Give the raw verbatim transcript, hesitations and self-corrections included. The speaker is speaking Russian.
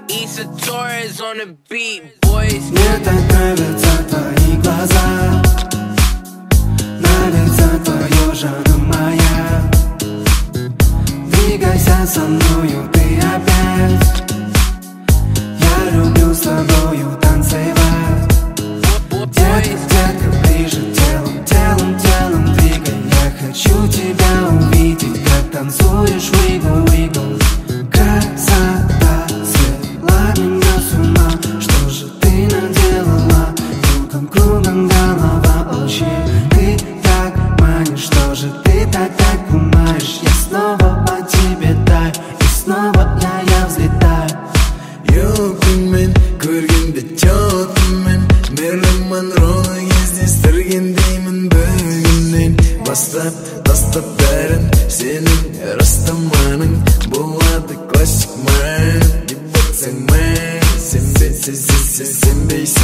Issa Torres on the beat, boys. Мне так нравятся твои глаза, нравится твое жанр моя. Двигайся со мною ты опять, я люблю с тобою танцевать. Детка, детка, ближе телом, телом, телом двигай. Я хочу тебя увидеть, как танцуешь wiggle, wiggle. Красота свела меня с ума. Что же ты наделала? Кругом, кругом голова. Вообще ты так манишь. Что же ты так, так умаешь? Я снова по тебе таю, и снова я, я взлетаю. Yo'qman, ko'rganda chotman, Marilyn Monroe ezdestirgin deyman bugundan boshlab. Dastlablarin sening rastomaning bo'ladi klassik man. Deb o'tsang man, sen sen sen sen sen